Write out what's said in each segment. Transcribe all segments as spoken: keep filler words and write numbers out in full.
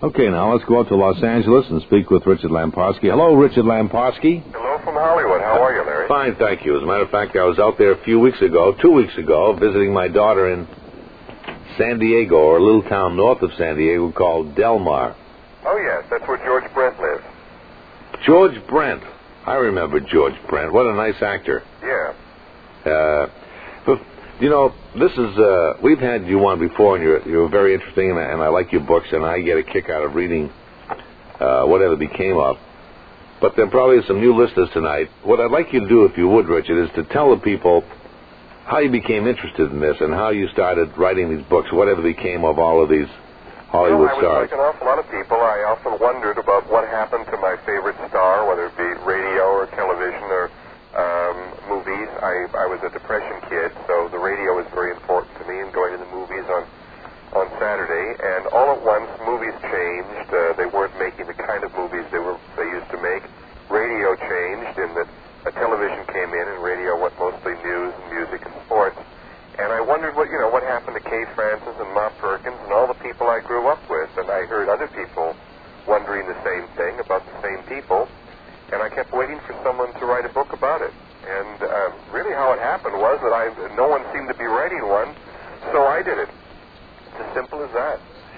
Okay, now let's go out to Los Angeles and speak with Richard Lamposky. Hello, Richard Lamposky. Hello from Hollywood. How are you, Larry? Fine, thank you. As a matter of fact, I was out there a few weeks ago, two weeks ago, visiting my daughter in San Diego, or a little town north of San Diego called Del Mar. Oh, yes, that's where George Brent lives. George Brent. I remember George Brent. What a nice actor. Yeah. Uh, but, you know, this is, uh, we've had you on before, and you're, you're very interesting, and I, and I like your books, and I get a kick out of reading uh, whatever became of. But there probably are some new listeners tonight. What I'd like you to do, if you would, Richard, is to tell the people how you became interested in this and how you started writing these books, whatever became of all of these Hollywood you know, I stars. was like an awful lot of people. I often wondered about what happened to my favorite star, whether it be radio or television or um, movies. I, I was a depression kid, so the radio was very important to me, and going to the movies on, on Saturday. And all at once, movies changed. Uh, they weren't making the kind of movies they were they used to make. Radio changed in that a television came in, and radio went mostly news and music and sports. And I wondered what, you know, what happened to Kay Francis and Ma Perkins and all the people I grew up with. And I heard other people wondering the same thing about the same people. And I kept waiting for someone to write a book about it. And uh, really how it happened was that I no one seemed to be writing one, so I did it. It's as simple as that.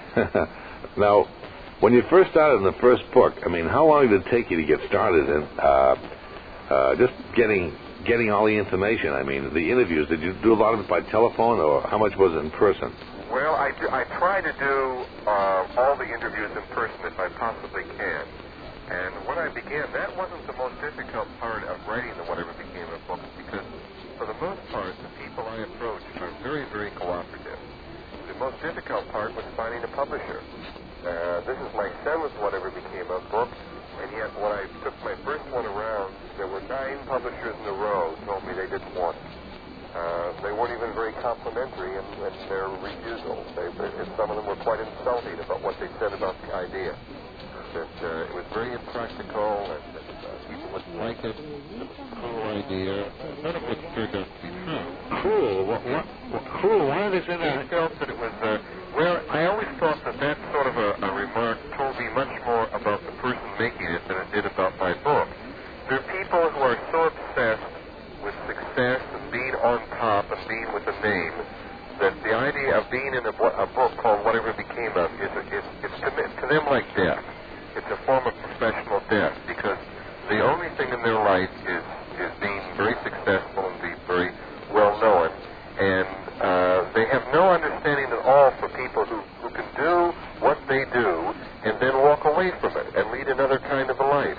Now, when you first started in the first book, I mean, how long did it take you to get started in uh, uh, just getting... getting all the information? I mean, the interviews, did you do a lot of it by telephone, or how much was it in person? Well, I, do, I try to do uh, all the interviews in person if I possibly can. And when I began, that wasn't the most difficult part of writing the Whatever Became a Book, because for the most part, the people I approached are very, very cooperative. The most difficult part was finding a publisher. Uh, this is my seventh Whatever Became a Book, and yet when I took my first one around, there were nine publishers in a row who told me they didn't want it. Uh, they weren't even very complimentary in, in their refusal. They, they, some of them were quite insulting about what they said about the idea. That uh, it was very impractical, and that uh, people wouldn't like it. It was a cruel idea. None of which turned out to be true. Cruel? What, what, what, cruel? Why is it I felt that it was, uh, well, I always thought that that sort of a, a remark told me much more about the person making it than it did about my book. There are people who are so obsessed with success and being on top and being with a name that the idea of being in a, a book called Whatever Became of is, is, is to, to them like death. It's a form of professional death, because the only thing in their life is, is being very successful and being very well known. And uh, they have no understanding at all for people who, who can do what they do and then walk away from it and lead another kind of a life.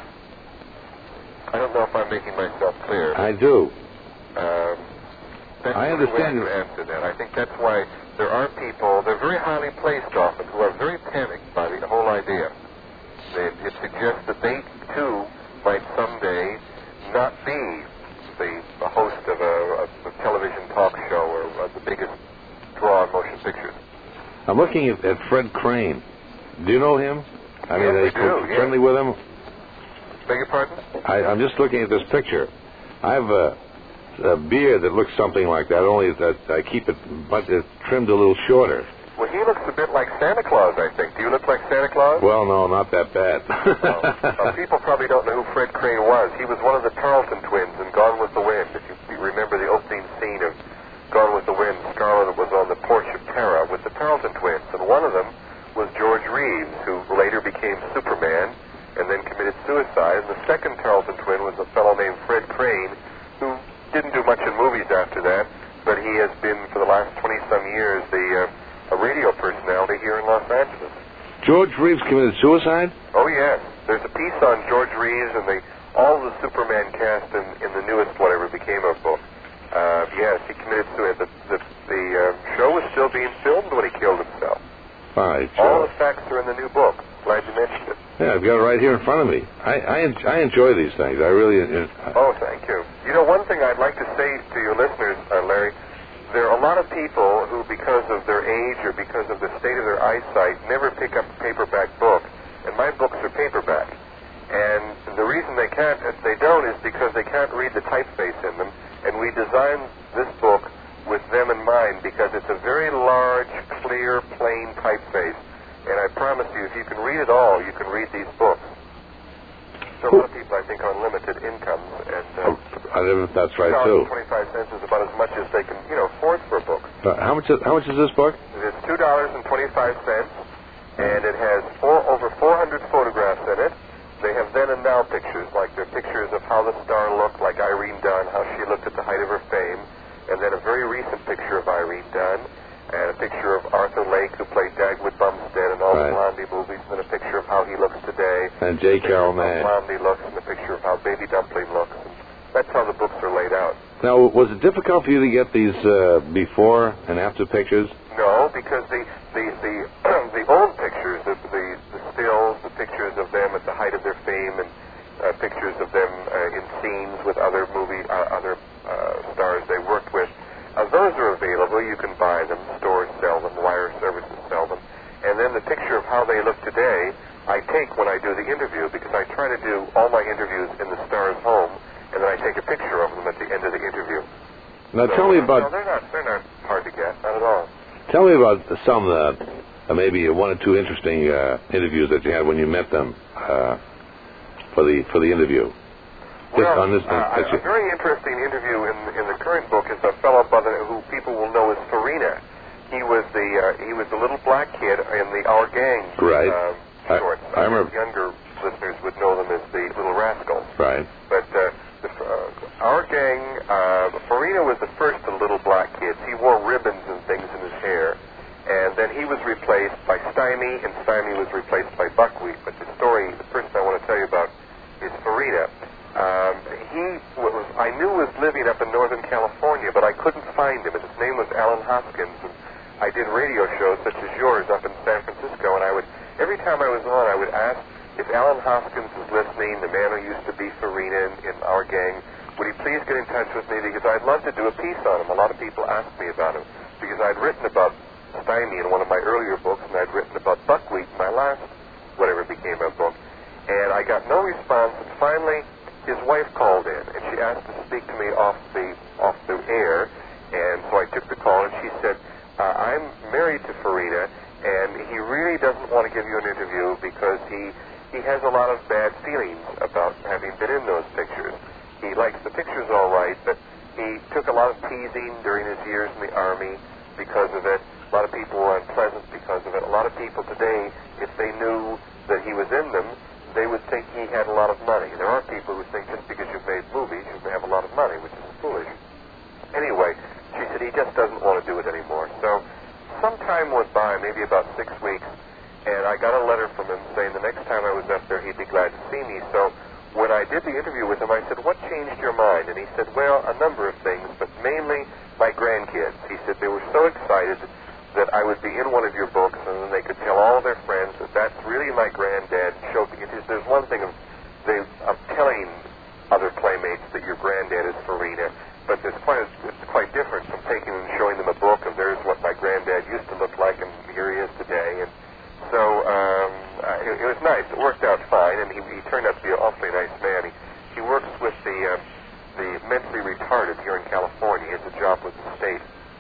I don't know if I'm making myself clear. I do. Um, that's I understand. the way to answer that. I think that's why there are people, they're very highly placed often, who are very panicked by the whole idea. They, it suggests that they, too, might someday not be the, the host of a, a, a television talk show or uh, the biggest draw in motion pictures. I'm looking at, at Fred Crane. Do you know him? I mean, yes, are you do, friendly yes. with him? Beg your pardon? I, I'm just looking at this picture. I have a, a beard that looks something like that, only that I keep it, but it's trimmed a little shorter. Well, he looks a bit like Santa Claus, I think. Do you look like Santa Claus? Well, no, not that bad. well, well, people probably don't know who Fred Crane was. He was one of the Tarleton twins in Gone with the Wind. If you remember the opening scene of Gone with the Wind, Scarlett was on the porch of Tara with the Tarleton twins, and one of them was George Reeves, who later became Superman and then committed suicide. And the second Tarleton twin was a fellow named Fred Crane, who didn't do much in movies after that, but he has been, for the last twenty-some years, the uh, a radio personality here in Los Angeles. George Reeves committed suicide? Oh, yes. There's a piece on George Reeves and the all the Superman cast in, in the newest Whatever Became a Book. Uh, yes, he committed suicide. The, the, the uh, show was still being filmed when he killed himself. Right. All the facts are in the new book. Glad you mentioned it. Yeah, I've got it right here in front of me. I I, en- I enjoy these things. I really... Uh, oh, thank you. You know, one thing I'd like to say to your listeners, uh, Larry, there are a lot of people who, because of their age or because of the state of their eyesight, never pick up a paperback book. And my books are paperback. And the reason they can't, they don't, is because they can't read the typeface in them. And we designed this book with them in mind because it's a very large, clear, plain typeface. And I promise you, if you can read it all, you can read these books. So a lot of people, I think, are on limited incomes, and uh, I don't know if that's right too. twenty-five cents is about as much as they can, you know, afford for a book. Uh, how much? Is, how much is this book? It's two dollars and twenty-five cents, and it has four, over four hundred photographs in it. They have then and now pictures, like they're pictures of how the star looked, like Irene Dunn, how she looked at the height of her fame, and then a very recent picture of Irene Dunn, and a picture of Arthur Lake, who played Dagwood Bumstead in all right. the Blondie movies, and then a picture of how he looks today. And J. Carroll May. How Blondie looks, and a picture of how Baby Dumpling looks. And that's how the books are laid out. Now, was it difficult for you to get these uh, before and after pictures? No, because the the the, the old pictures, the, the the stills, the pictures of them at the height of their fame, and uh, pictures of them uh, in scenes with other movie uh, other uh, stars they worked with. Uh, those are available. You can buy them. Stores sell them. Wire services sell them. And then the picture of how they look today, I take when I do the interview, because I try to do all my interviews in the star's home, and then I take a picture of them at the end of the interview. Now, so, tell me uh, about. No, they're not. They're not hard to get. Not at all. Tell me about some, uh, uh, maybe one or two interesting uh, interviews that you had when you met them uh, for the for the interview. Well, on this uh, a, a very interesting interview in in the current book is a fellow by the, who people will know as Farina. He was the uh, he was the little black kid in the Our Gang right. uh, shorts. I, I remember. Younger listeners would know them as the Little Rascals. Right. But uh, the, uh, Our Gang, uh, Farina was the first of the little black kids. He wore ribbons and things in his hair, and then he was replaced by Stymie, and Stymie was replaced by Buckwheat. But the story, the person I want to tell you about, is Farina. Um, he was, I knew was living up in Northern California, but I couldn't find him. And his name was Alan Hoskins, and I did radio shows such as yours up in San Francisco, and I would, every time I was on, I would ask if Alan Hoskins is listening, the man who used to be Farina in, in Our Gang, would he please get in touch with me, because I'd love to do a piece on him. A lot of people asked me about him, because I'd written about Stymie in one of my earlier books, and I'd written about Buckwheat in my last, whatever became a book. And I got no response, and finally his wife called in, and she asked to speak to me off the off the air, and so I took the call, and she said, uh, I'm married to Farina, and he really doesn't want to give you an interview because he, he has a lot of bad feelings about having been in those pictures. He likes the pictures all right, but he took a lot of teasing during his years in the Army because of it. A lot of people were unpleasant because of it. A lot of people today, if they knew that he was in them, they would think he had a lot of money. There are people who think just because you've made movies, you have a lot of money, which is foolish. Anyway, she said he just doesn't want to do it anymore. So some time went by, maybe about six weeks, and I got a letter from him saying the next time I was up there, he'd be glad to see me. So when I did the interview with him, I said, what changed your mind? And he said, well, a number of things, but mainly my grandkids. He said they were so excited that I would be in one of your books, and then they could tell all their friends that that's really my granddad. Show, there's one thing of, they, of telling other playmates that your granddad is Farina, but it's quite, it's quite different from taking and showing them a book of there's what my granddad used to look like, and here he is today. And so um, uh, it, it was nice. It worked out fine, and he, he turned out to be an awfully nice man. He, he works with the, uh, the mentally retarded here in California. He has a job with the state.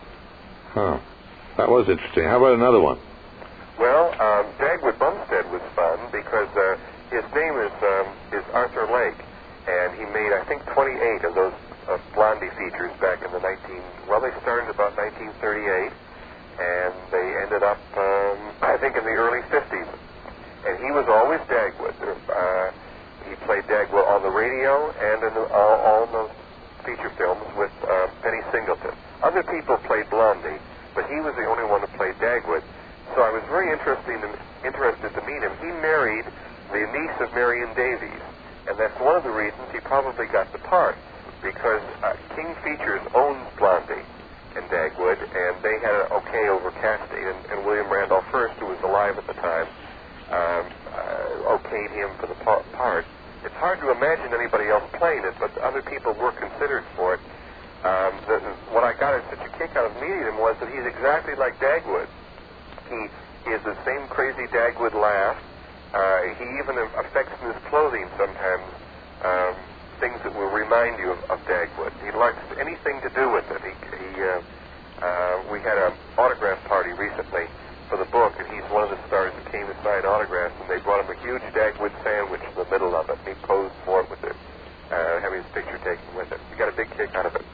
Huh. That was interesting. How about another one? Well, um, Dagwood Bumstead was fun because uh, his name is um, is Arthur Lake, and he made, I think, twenty-eight of those uh, Blondie features back in the nineteen. Well, they started about nineteen thirty-eight, and they ended up, um, I think, in the early fifties. And he was always Dagwood. Uh, he played Dagwood on the radio and in the, all, all those feature films with uh, Penny Singleton. Other people played Blondie, but he was the only one who played Dagwood. So I was very interesting to, interested to meet him. He married the niece of Marion Davies, and that's one of the reasons he probably got the part, because uh, King Features owns Blondie and Dagwood, and they had an okay over casting, and, and William Randolph Hearst, who was alive at the time, um, uh, okayed him for the pa- part. It's hard to imagine anybody else playing it, but other people were considered for it. Um, the, what I got such a kick out of meeting him was that he's exactly like Dagwood. He, he has the same crazy Dagwood laugh. Uh, he even affects in his clothing sometimes um, things that will remind you of, of Dagwood. He likes anything to do with it. He, he, uh, uh, we had an autograph party recently, for the book, and he's one of the stars that came to sign autographs, and they brought him a huge Dagwood sandwich in the middle of it, and he posed for it with it, uh, having his picture taken with it. He got a big kick out of it.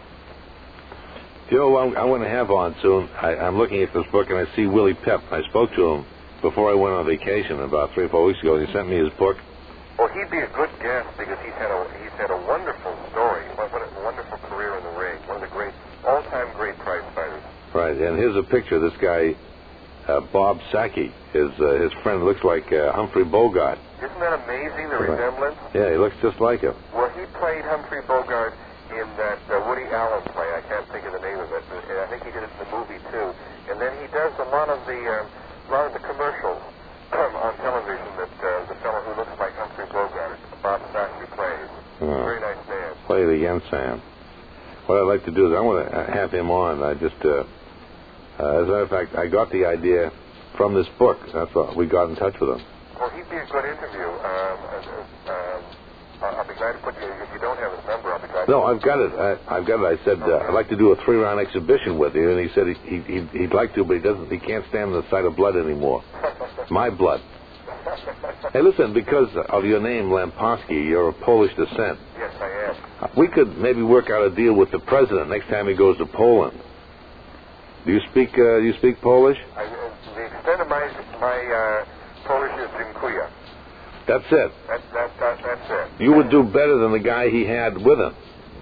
You know, I'm, I want to have on soon. I, I'm looking at this book, and I see Willie Pep. I spoke to him before I went on vacation about three or four weeks ago. He sent me his book. Well, he'd be a good guest because he's had a he's had a wonderful story. What, what a wonderful career in the ring. One of the great, all-time great prize fighters. Right, and here's a picture. This guy, uh, Bob Sackey, his uh, his friend, looks like uh, Humphrey Bogart. Isn't that amazing, the Right. resemblance? Yeah, he looks just like him. Well, he played Humphrey Bogart in that uh, Woody Allen play. I can't think of the name of it. And I think he did it in the movie, too. And then he does a lot of the, uh, lot of the commercials on television that uh, the fellow who looks like Humphrey Bogart, Bob Sackey, plays. Oh. Very nice man. Play it again, Sam. What I'd like to do is I want to have him on. I just, uh, uh, as a matter of fact, I got the idea from this book. That's why we got in touch with him. Well, he'd be a good interview. Um, uh, um, I'll be glad to put you, if you don't have his number, I'll be glad to... No, I've got it. I, I've got it. I said uh, I'd like to do a three-round exhibition with you, and he said he, he, he'd, he'd like to, but he doesn't. He can't stand the sight of blood anymore. My blood. Hey, listen, because of your name, Lamposki, you're of Polish descent. Yes, I am. We could maybe work out a deal with the president next time he goes to Poland. Do you speak? Uh, you speak Polish? I, uh, the extent of my my uh, Polish is dziękuję. That's it. That, that, that, that's it. You would do better than the guy he had with him.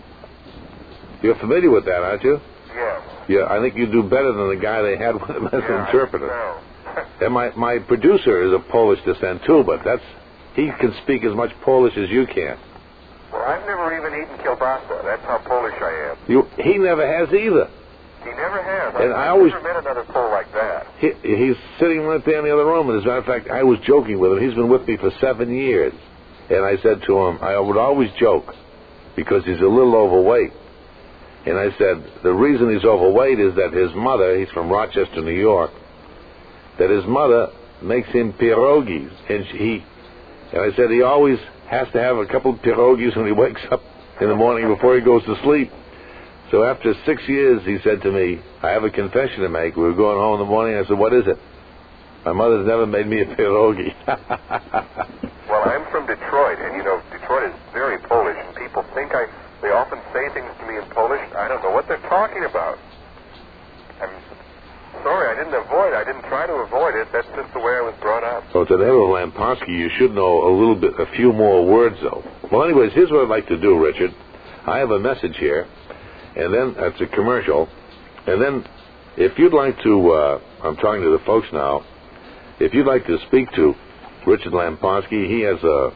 You're familiar with that, aren't you? Yes. Yeah, I think you'd do better than the guy they had with him as Yeah, an interpreter. I think so. And my, my producer is of Polish descent, too, but that's he can speak as much Polish as you can. Well, I've never even eaten kielbasa. That's how Polish I am. You, he never has either. He never has. And I've, I I've always- never met another Pole like that. He, he's sitting right there in the other room, and as a matter of fact, I was joking with him. He's been with me for seven years. And I said to him, I would always joke, because he's a little overweight. And I said, the reason he's overweight is that his mother, he's from Rochester, New York, that his mother makes him pierogies. And she, he, and I said he always has to have a couple of pierogies when he wakes up in the morning before he goes to sleep. So after six years, he said to me, I have a confession to make. We were going home in the morning. I said, what is it? My mother's never made me a pierogi. Well, I'm from Detroit, and, you know, Detroit is very Polish, and people think I... They often say things to me in Polish. I don't know what they're talking about. I'm sorry, I didn't avoid I didn't try to avoid it. That's just the way I was brought up. So to the name of Lamposki, you should know a little bit, a few more words, though. Well, anyways, here's what I'd like to do, Richard. I have a message here, and then that's a commercial. And then if you'd like to, uh, I'm talking to the folks now, if you'd like to speak to Richard Lamposki, he has a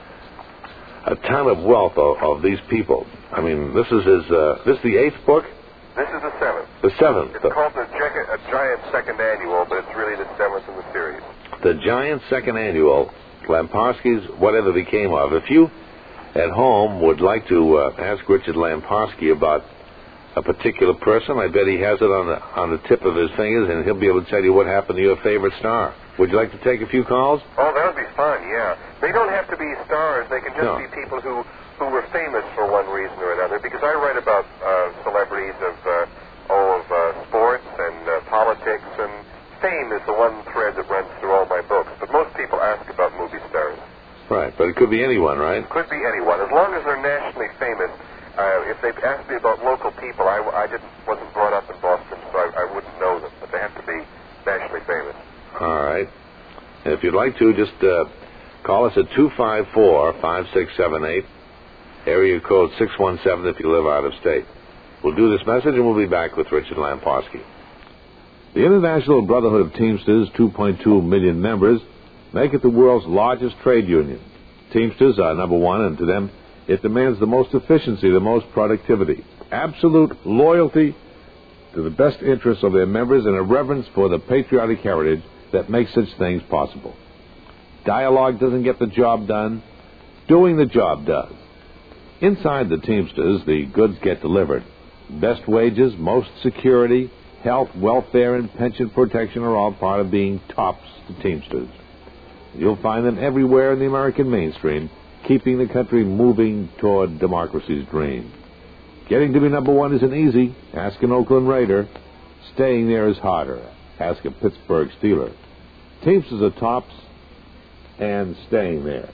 a ton of wealth of, of these people. I mean, this is his, uh, this is the eighth book? This is the seventh. The seventh. It's called the Gi- a Giant Second Annual, but it's really the seventh in the series. The Giant Second Annual, Lamposki's Whatever Became Of. If you at home would like to uh, ask Richard Lamposki about a particular person, I bet he has it on the on the tip of his fingers, and he'll be able to tell you what happened to your favorite star. Would you like to take a few calls? Oh, that would be fun, yeah. They don't have to be stars. They can just No. be people who, who were famous for one reason or another, because I write about uh, celebrities of, uh, oh, of uh, sports and uh, politics, and fame is the one thread that runs through all my books. But most people ask about movie stars. Right, but it could be anyone, right? Could be anyone. As long as they're nationally famous. Uh, if they've asked me about local people, I, I didn't wasn't brought up in Boston, so I, I wouldn't know them. But they have to be nationally famous. All right. And if you'd like to, just uh, call us at two five four, five six seven eight, area code six one seven if you live out of state. We'll do this message, and we'll be back with Richard Lamposki. The International Brotherhood of Teamsters, two point two million members, make it the world's largest trade union. Teamsters are number one, and to them, it demands the most efficiency, the most productivity, absolute loyalty to the best interests of their members, and a reverence for the patriotic heritage that makes such things possible. Dialogue doesn't get the job done. Doing the job does. Inside the Teamsters, the goods get delivered. Best wages, most security, health, welfare, and pension protection are all part of being tops to Teamsters. You'll find them everywhere in the American mainstream, keeping the country moving toward democracy's dream. Getting to be number one isn't easy. Ask an Oakland Raider. Staying there is harder. Ask a Pittsburgh Steeler. Teamsters are tops and staying there.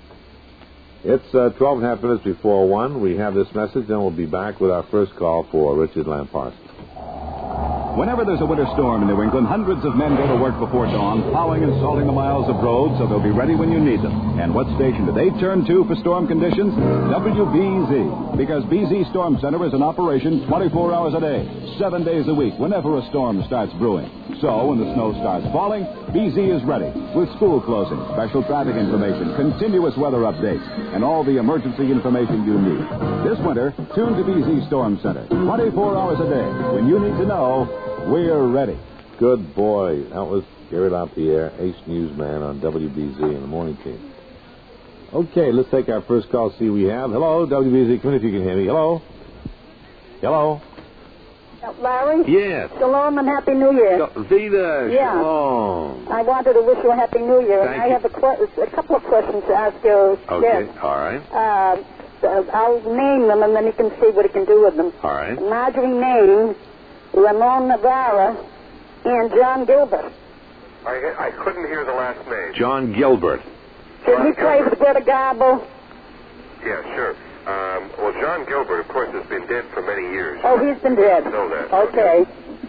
It's uh, twelve and a half minutes before one. We have this message, then we'll be back with our first call for Richard Lamparson. Whenever there's a winter storm in New England, hundreds of men go to work before dawn, plowing and salting the miles of road so they'll be ready when you need them. And what station do they turn to for storm conditions? W B Z. Because B Z Storm Center is in operation twenty-four hours a day, seven days a week, whenever a storm starts brewing. So, when the snow starts falling, B Z is ready with school closings, special traffic information, continuous weather updates, and all the emergency information you need. This winter, tune to B Z Storm Center, twenty-four hours a day. When you need to know, we're ready. Good boy. That was Gary LaPierre, ace newsman on W B Z in the morning team. Okay, let's take our first call, see we have. Hello, W B Z. Come in if you can hear me. Hello? Hello? Uh, Larry? Yes. Shalom and Happy New Year. Vida, Yeah. shalom. I wanted to wish you a Happy New Year. Thank and I you. have a, que- a couple of questions to ask you. Okay, Yes. all right. Uh, so I'll name them, and then you can see what you can do with them. All right. Marjorie Main, Ramon Navarra, and John Gilbert. I, I couldn't hear the last name. John Gilbert. Did he play with Greta Garbo? Yeah, sure. Um, well, John Gilbert, of course, has been dead for many years. Oh, he's been dead. I know that. Okay.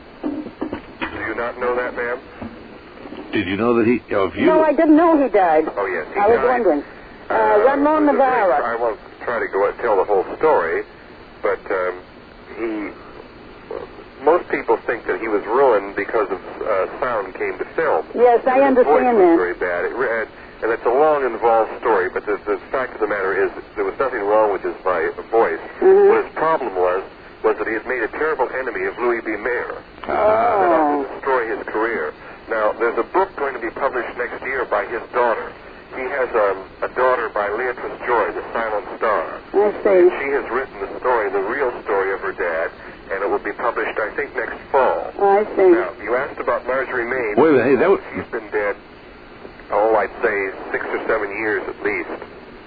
Do you not know that, ma'am? Did you know that he... Oh, if you... No, I didn't know he died. Oh, yes. He I was died. wondering. Uh, Uh, Ramon it was a Navarra. great- I won't try to go and tell the whole story, but um, he... Most people think that he was ruined because of uh, sound came to film. Yes, I And his voice understand was that. very bad. It, re- and it's a long, involved story, but the, the fact of the matter is there was nothing wrong with his vi- voice. Mhm. What his problem was was that he had made a terrible enemy of Louis B. Mayer. Ah. Set out Oh. to destroy his career. Now, there's a book going to be published next year by his daughter. He has um, a daughter by Leatrice Joy, the Silent Star. I see. She has written the story, the real story of her dad, and it will be published, I think, next fall. I see. Now, you asked about Marjorie Main. Wait a minute, hey, that was... She's been dead, oh, I'd say six or seven years at least.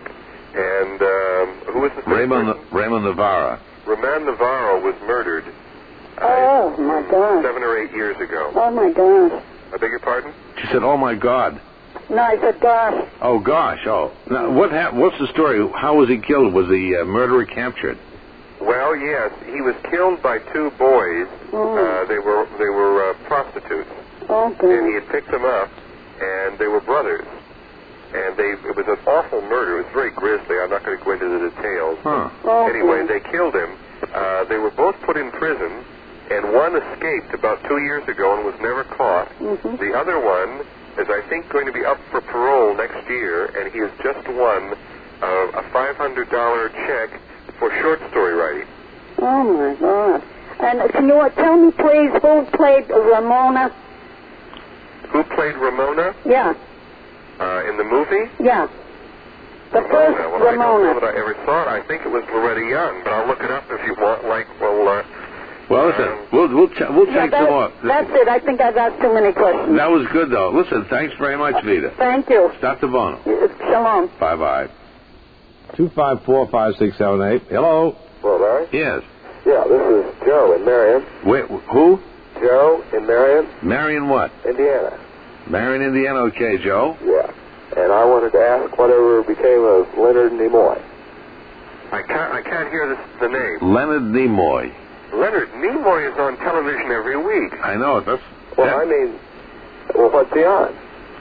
And um, who was the third Raymond, person? Raymond Navarra. Roman Navarro was murdered uh, Oh, my God. seven or eight years ago. Oh, my gosh. I beg your pardon? She said, oh, my God. No, I said, gosh. Oh, gosh, oh. Now, what hap- what's the story? How was he killed? Was the uh, murderer captured? Well, yes, he was killed by two boys. Oh. Uh, they were they were uh, prostitutes, Okay. and he had picked them up, and they were brothers. And they it was an awful murder. It was very grisly. I'm not going to go into the details. Huh. Okay. Anyway, they killed him. Uh, they were both put in prison, and one escaped about two years ago and was never caught. Mhm. The other one is, I think, going to be up for parole next year, and he has just won uh, a five hundred dollars check for short story writing. Oh, my God. And can you tell me, please, who played Ramona? Who played Ramona Yeah, uh, in the movie? yeah. The first Ramona. Well, I don't know Ramona. that I ever saw it. I think it was Loretta Young, but I'll look it up if you want. Like, well, uh, Well, listen, we'll we'll ch- we'll Yeah, take some more. that, that's it. I think I've asked too many questions. That was good, though. Listen, thanks very much, Vida. Thank you. Stop the bono. Shalom. Bye bye. Two five four five six seven eight. Hello. well, Larry? Yes. Yeah, this is Joe in Marion. Wait, who? Joe in Marion, Marion what? Indiana. Marion, Indiana. Okay, Joe. Yeah. And I wanted to ask whatever became of Leonard Nimoy. I can't, I can't hear this, the name. Leonard Nimoy. Leonard Nimoy is on television every week. I know. That's. Well, that- I mean, well, what's he on?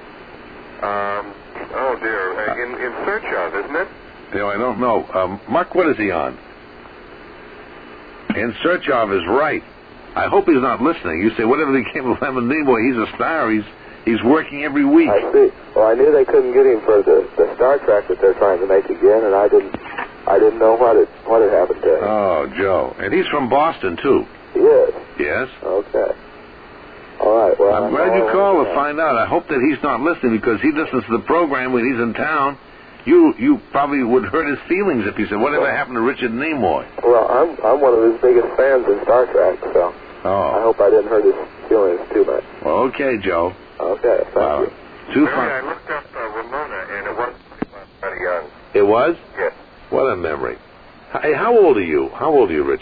Um, oh dear, uh, in, in search of, isn't it? You know, I don't know. Um, Mark, what is he on? In Search of is right. I hope he's not listening. You say, whatever became of Leonard Nimoy, he's a star. He's he's working every week. I see. Well, I knew they couldn't get him for the, the Star Trek that they're trying to make again, and I didn't I didn't know what had what had happened to him. Oh, Joe. And he's from Boston, too. He is. Yes? Okay. All right. Well, I'm I'm glad you all called right. to find out. I hope that he's not listening because he listens to the program when he's in town. You you probably would hurt his feelings if you said, whatever happened to Richard Nimoy? Well, I'm I'm one of his biggest fans in Star Trek, so I Oh. hope I didn't hurt his feelings too much. Well, okay, Joe. Okay. Thank Wow. you. Two Mary, fun- I looked up uh, Ramona, and it was pretty young. It was? Yes. What a memory. Hey, how old are you? How old are you, Richard?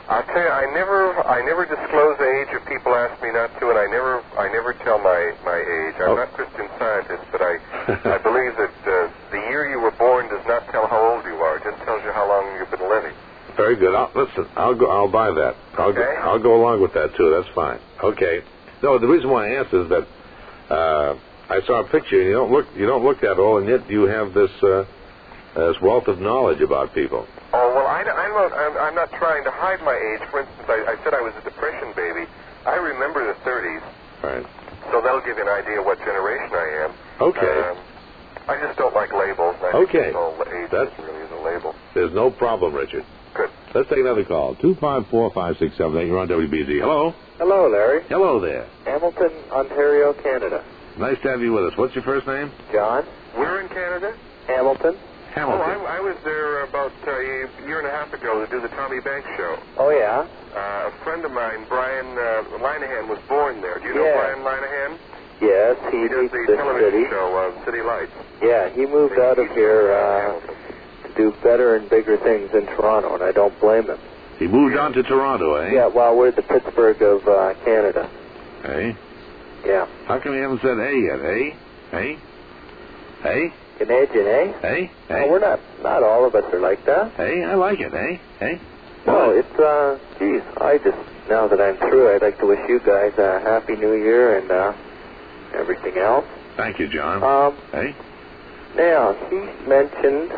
I'll tell you, I never, I never disclose age if people ask me not to, and I never, I never tell my, my age. I'm Oh. not Christian Scientist, but I, I believe that uh, the year you were born does not tell how old you are. It just tells you how long you've been living. Very good. I'll, listen, I'll go. I'll buy that. I'll go, Okay. I'll go along with that too. That's fine. Okay. No, the reason why I asked is that uh, I saw a picture. And you don't look. You don't look that old, and yet you have this uh, this wealth of knowledge about people. Oh, well, I, I'm, not, I'm, I'm not trying to hide my age. For instance, I, I said I was a depression baby. I remember the thirties, All right. so that'll give you an idea what generation I am. Okay. Um, I just don't like labels. I Okay. think so age That's- really is a label. There's no problem, Richard. Good. Let's take another call. Two five four five six seven eight. You're on W B Z. Hello. Hello, Larry. Hello there. Hamilton, Ontario, Canada. Nice to have you with us. What's your first name? John? We're in Canada? Hamilton? Hamilton. Oh, I, I was there about uh, a year and a half ago to do the Tommy Banks show. Oh, yeah? Uh, a friend of mine, Brian uh, Linehan, was born there. Do you know Yeah. Brian Linehan? Yes, he, He does beat the the television city. show, uh, City Lights. Yeah, he moved out of He's here from, uh, Hamilton. to do better and bigger things in Toronto, and I don't blame him. He moved on to Toronto, eh? Yeah, well, we're the Pittsburgh of uh, Canada. Hey. Yeah. How come you haven't said hey yet? Hey? Hey? Hey? Canadian, eh? Hey? Hey? No, we're not. Not all of us are like that. Hey, I like it. Hey? Hey? No, it's, uh, geez, I just, now that I'm through, I'd like to wish you guys a Happy New Year and, uh, everything else. Thank you, John. Um, Hey? now, he mentioned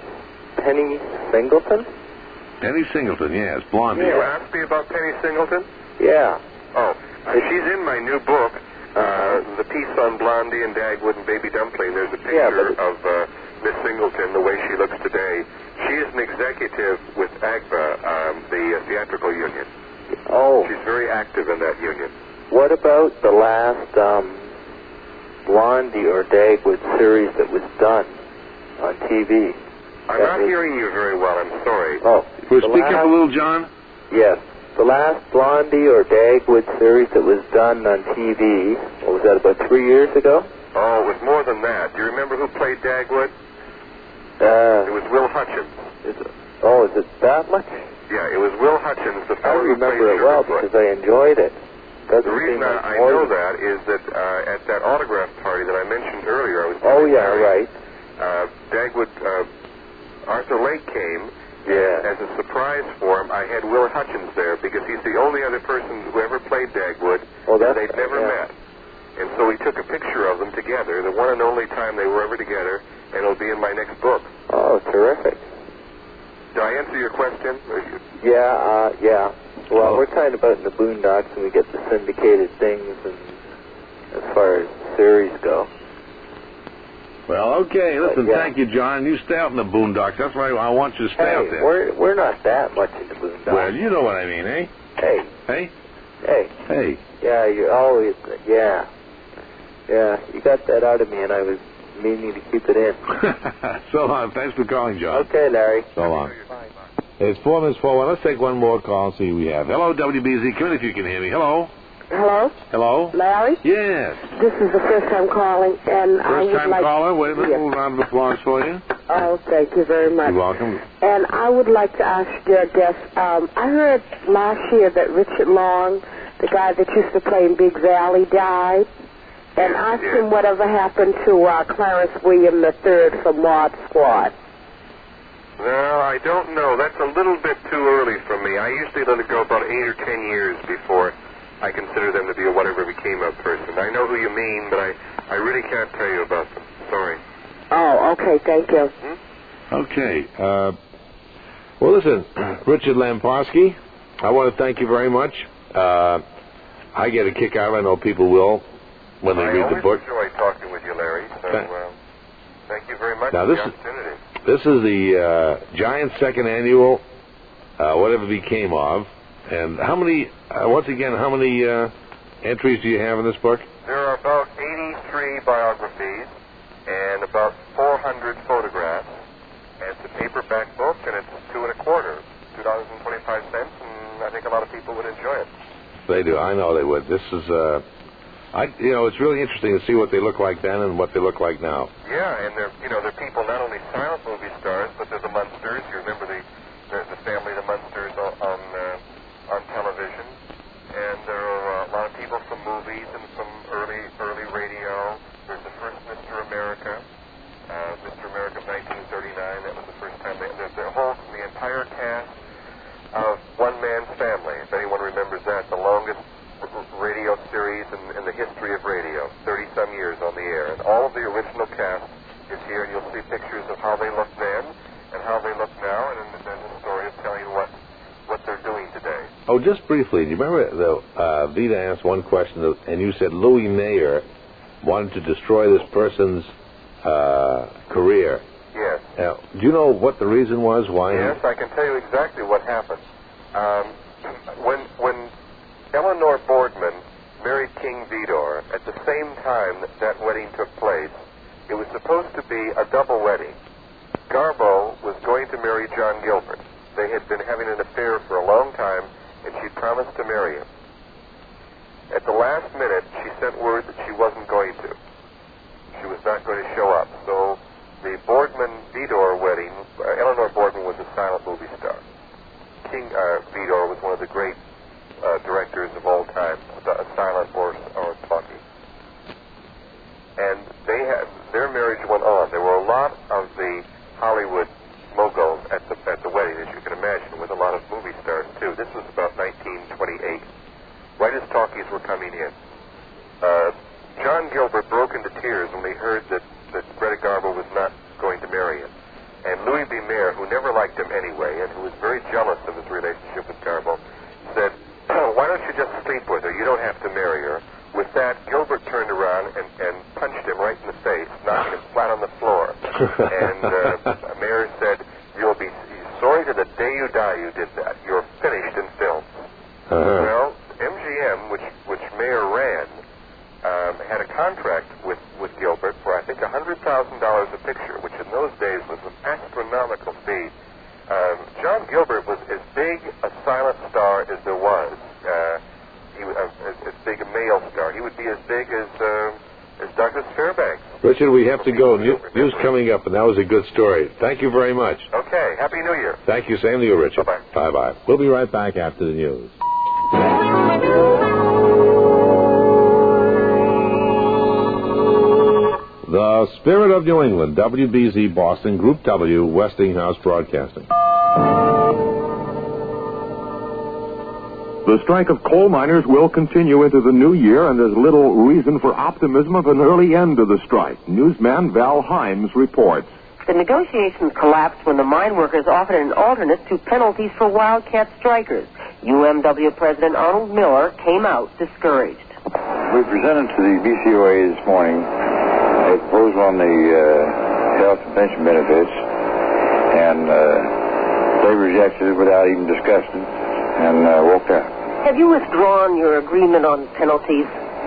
Penny Singleton? Penny Singleton, yes. Blondie. You Yeah. asked me about Penny Singleton? Yeah. Oh, uh, she's in my new book, uh, the piece on Blondie and Dagwood and Baby Dumpling. There's a Yeah, picture but- of uh, Miss Singleton, the way she looks today. She is an executive with A G B A, um, the uh, theatrical union. Oh, She's very active in that union. what about the last um, Blondie or Dagwood series that was done on T V? I'm That not was- hearing you very well. I'm sorry. Oh, Will you the speak last, up a little, John? Yes. The last Blondie or Dagwood series that was done on T V, what was that, about three years ago? Oh, it was more than that. Do you remember who played Dagwood? It Uh, was Will Hutchins. is it, oh, is it that much? Yeah, it was Will Hutchins, the I fellow who played remember it well Sugarfoot. because I enjoyed it. Doesn't The reason seem like I, I more know than- that is that uh, at that autograph party that I mentioned earlier, I was Oh, yeah, married, right. Uh, Dagwood, uh, Arthur Lake came. Yeah. As a surprise for him, I had Will Hutchins there because he's the only other person who ever played Dagwood, Oh, and that's they'd never yeah. met. And so we took a picture of them together, the one and only time they were ever together, and it'll be in my next book. Oh, terrific. Did I answer your question? Or you- Yeah, uh, yeah. Well, Oh. we're kind of out in the boondocks and we get the syndicated things and as far as series go. Well, okay. Listen, yeah. thank you, John. You stay out in the boondocks. That's why I want you to stay Hey, out there. we're we're not that much in the boondocks. Well, you know what I mean, eh? Hey, Hey? hey, Hey. yeah, you're always, yeah. Yeah, you got that out of me and I was meaning to keep it in. So long. Thanks for calling, John. Okay, Larry. So long. It's four minutes four one. Let's take one more call and see who we have. Hello, W B Z. Come in if you can hear me. Hello? Hello, Hello? Larry. Yes. This is the first time calling, and I First would time like. caller. Wait a minute. Yes. We'll round of applause for you. Oh, thank you very much. You're welcome. And I would like to ask your guest. Um, I heard last year that Richard Long, the guy that used to play in Big Valley, died. And Yes, asked yes. him whatever happened to uh, Clarence William the Third from Mod Squad. No, I don't know. That's a little bit too early for me. I usually let it go about eight or ten years before I consider them to be a whatever became of person. I know who you mean, but I, I really can't tell you about them. Sorry. Oh, okay, thank you. Okay. Uh, well, listen, Richard Lamparski, I want to thank you very much. Uh, I get a kick out of it. I know people will when they I read always the book. enjoy talking with you, Larry. So Thank- uh, thank you very much Now, for this the is- opportunity. This is the uh, Giant second annual, uh, whatever became of. And how many, uh, once again, how many uh, entries do you have in this book? There are about eighty-three biographies and about four hundred photographs. And it's a paperback book, and it's two and a quarter, two dollars and twenty-five cents, and I think a lot of people would enjoy it. They do. I know they would. This is, uh, I, you know, it's really interesting to see what they look like then and what they look like now. Yeah, and they're, you know, they're people not only silent movie stars, but they're the Munsters. You remember the the, the family, the Munsters on on, uh, oh, just briefly, do you remember the uh, Vita asked one question, and you said Louis Mayer wanted to destroy this person's uh, career. Yes. Now, do you know what the reason was? Why? Yes, I can tell you exactly what happened. Um, when when Eleanor Boardman married King Vidor, at the same time that that wedding took place, it was supposed to be a double wedding. Garbo was going to marry John Gilbert. They had been having an affair for a long time, and she promised to marry him. At the last minute, she sent word that she wasn't going to. She was not going to show up. So the Boardman-Vidor wedding, uh, Eleanor Boardman was a silent movie star. King uh, Vidor was one of the great uh, directors of all time, uh, silent or, or talkie. And they had, their marriage went on. There were a lot of the Hollywood moguls at the at the wedding, as you can imagine, with a lot of movie stars, too. This was about nineteen twenty-eight, right as talkies were coming in. Uh, John Gilbert broke into tears when he heard that, that Greta Garbo was not going to marry him. And Louis B. Mayer, who never liked him anyway, and who was very jealous of his relationship with Garbo, said, why don't you just sleep with her? You don't have to marry her. With that, Gilbert turned around and, and punched him right in the face, knocked him flat on the floor. And uh, Mayer said, you'll be sorry to the day you die you did that. You're finished in film. Uh-huh. Well, M G M, which which Mayer ran, um, had a contract with, with Gilbert for, I think, one hundred thousand dollars a picture, which in those days was an astronomical fee. Um, John Gilbert was as big a silent star as there was. Uh, he was uh, as, as big a male star. He would be as big as uh, as Douglas Fairbanks. Richard, we have to go. New, news coming up, and that was a good story. Thank you very much. Okay. Happy New Year. Thank you. Same to you, Richard. Bye-bye. Bye-bye. We'll be right back after the news. The Spirit of New England, W B Z Boston, Group W, Westinghouse Broadcasting. The strike of coal miners will continue into the new year, and there's little reason for optimism of an early end to the strike. Newsman Val Himes reports. The negotiations collapsed when the mine workers offered an alternate to penalties for wildcat strikers. U M W President Arnold Miller came out discouraged. We presented to the B C O A this morning a proposal on the uh, health and pension benefits, and uh, they rejected it without even discussing it and uh, walked out. Have you withdrawn your agreement on penalties?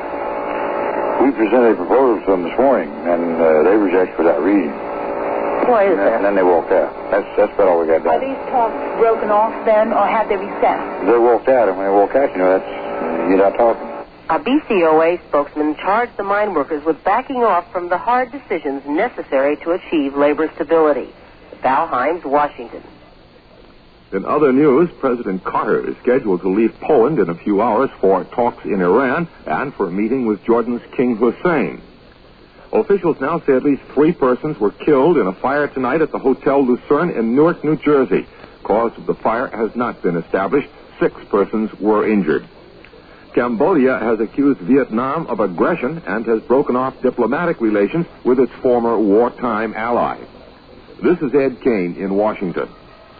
We presented a proposal to them this morning, and uh, they rejected it without reading. Why is and, that? And then they walked out. That's that's about all we got done. Are these talks broken off then, or have they recessed? They walked out, and when they walk out, you know, that's you're not talking. A B C O A spokesman charged the mine workers with backing off from the hard decisions necessary to achieve labor stability. Val Himes, Washington. In other news, President Carter is scheduled to leave Poland in a few hours for talks in Iran and for a meeting with Jordan's King Hussein. Officials now say at least three persons were killed in a fire tonight at the Hotel Lucerne in Newark, New Jersey. Cause of the fire has not been established. Six persons were injured. Cambodia has accused Vietnam of aggression and has broken off diplomatic relations with its former wartime ally. This is Ed Kane in Washington.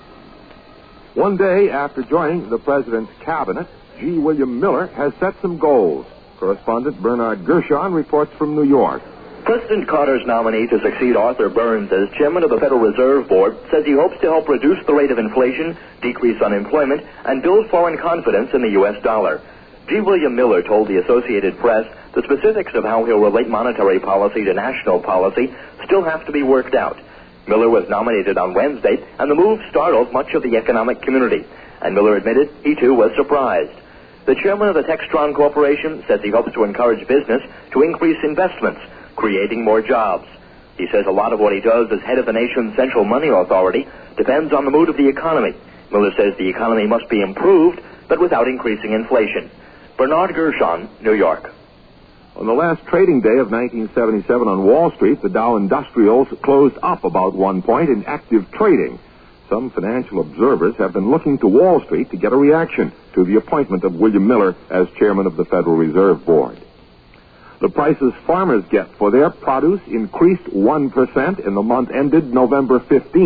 One day after joining the president's cabinet, G. William Miller has set some goals. Correspondent Bernard Gershon reports from New York. President Carter's nominee to succeed Arthur Burns as chairman of the Federal Reserve Board says he hopes to help reduce the rate of inflation, decrease unemployment, and build foreign confidence in the U S dollar. G. William Miller told the Associated Press the specifics of how he'll relate monetary policy to national policy still have to be worked out. Miller was nominated on Wednesday, and the move startled much of the economic community. And Miller admitted he, too, was surprised. The chairman of the Textron Corporation says he hopes to encourage business to increase investments, creating more jobs. He says a lot of what he does as head of the nation's central money authority depends on the mood of the economy. Miller says the economy must be improved, but without increasing inflation. Bernard Gershon, New York. On the last trading day of nineteen seventy-seven on Wall Street, the Dow Industrials closed up about one point in active trading. Some financial observers have been looking to Wall Street to get a reaction to the appointment of William Miller as chairman of the Federal Reserve Board. The prices farmers get for their produce increased one percent in the month ended November fifteenth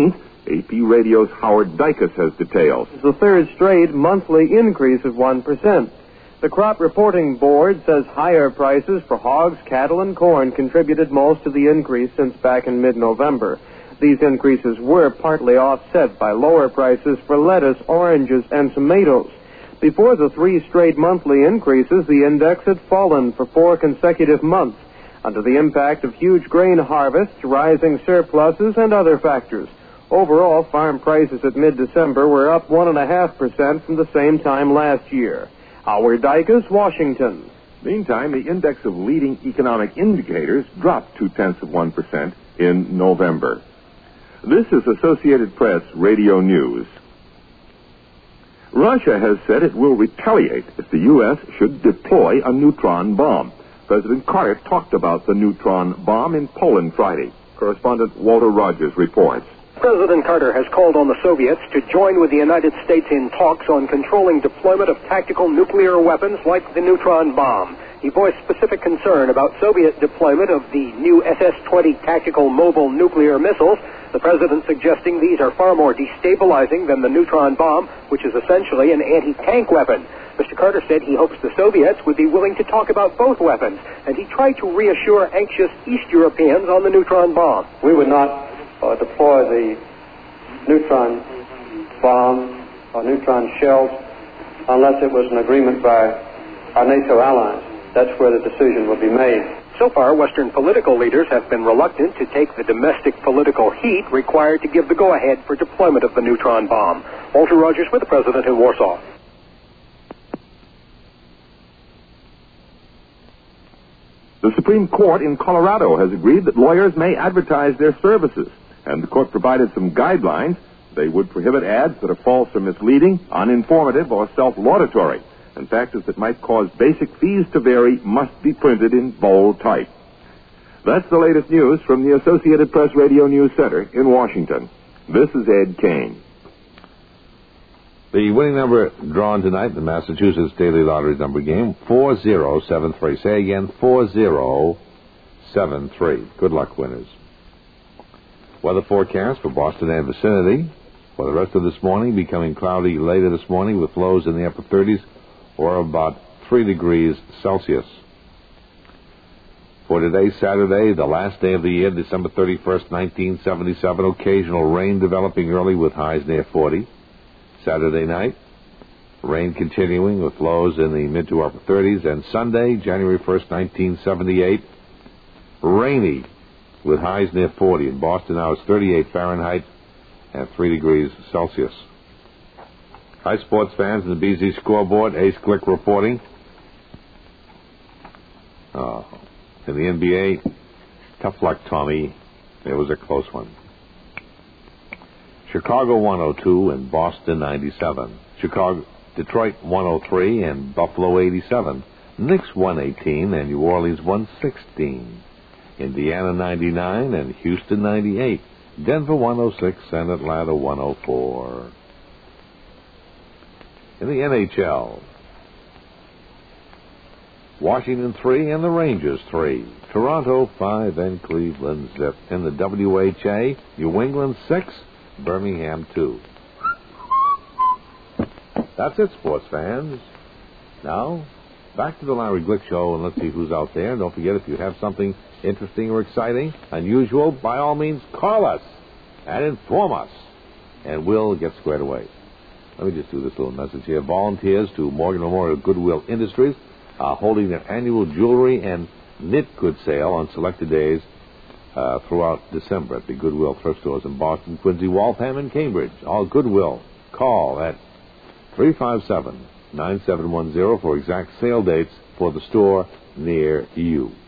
A P Radio's Howard Dicus has details. It's the third straight monthly increase of one percent. The Crop Reporting Board says higher prices for hogs, cattle, and corn contributed most to the increase since back in mid-November. These increases were partly offset by lower prices for lettuce, oranges, and tomatoes. Before the three straight monthly increases, the index had fallen for four consecutive months under the impact of huge grain harvests, rising surpluses, and other factors. Overall, farm prices at mid-December were up one point five percent from the same time last year. Howard Dicus, Washington. Meantime, the index of leading economic indicators dropped two-tenths of one percent in November. This is Associated Press Radio News. Russia has said it will retaliate if the U S should deploy a neutron bomb. President Carter talked about the neutron bomb in Poland Friday. Correspondent Walter Rogers reports. President Carter has called on the Soviets to join with the United States in talks on controlling deployment of tactical nuclear weapons like the neutron bomb. He voiced specific concern about Soviet deployment of the new S S twenty tactical mobile nuclear missiles, the president suggesting these are far more destabilizing than the neutron bomb, which is essentially an anti-tank weapon. Mister Carter said he hopes the Soviets would be willing to talk about both weapons, and he tried to reassure anxious East Europeans on the neutron bomb. We would not uh, deploy the neutron bomb or neutron shells unless it was an agreement by our NATO allies. That's where the decision will be made. So far, Western political leaders have been reluctant to take the domestic political heat required to give the go-ahead for deployment of the neutron bomb. Walter Rogers with the President in Warsaw. The Supreme Court in Colorado has agreed that lawyers may advertise their services, and the court provided some guidelines. They would prohibit ads that are false or misleading, uninformative, or self-laudatory, and factors that might cause basic fees to vary must be printed in bold type. That's the latest news from the Associated Press Radio News Center in Washington. This is Ed Kane. The winning number drawn tonight in the Massachusetts Daily Lottery number game, four zero seven three. Say again, four zero seven three. Good luck, winners. Weather forecast for Boston and vicinity. For the rest of this morning, becoming cloudy later this morning with lows in the upper thirties or about three degrees Celsius. For today, Saturday, the last day of the year, December thirty-first, nineteen seventy-seven, occasional rain developing early with highs near forty. Saturday night, rain continuing with lows in the mid to upper thirties. And Sunday, January first, nineteen seventy-eight, rainy with highs near forty. In Boston now it's thirty-eight Fahrenheit and three degrees Celsius. Hi, sports fans, in the B Z scoreboard, Ace Glick reporting. Oh, in the N B A, tough luck, Tommy. It was a close one. Chicago one oh two and Boston ninety-seven. Chicago, Detroit one oh three and Buffalo eighty-seven. Knicks one eighteen and New Orleans one sixteen. Indiana ninety-nine and Houston ninety-eight. Denver one oh six and Atlanta one oh four. In the N H L, Washington three and the Rangers three. Toronto five and Cleveland zip. In the W H A, New England six, Birmingham two. That's it, sports fans. Now, back to the Larry Glick Show, and let's see who's out there. And don't forget, if you have something interesting or exciting, unusual, by all means, call us and inform us, and we'll get squared away. Let me just do this little message here. Volunteers to Morgan Memorial Goodwill Industries are holding their annual jewelry and knit goods sale on selected days uh, throughout December at the Goodwill thrift stores in Boston, Quincy, Waltham, and Cambridge. All Goodwill. Call at three five seven, nine seven one zero for exact sale dates for the store near you.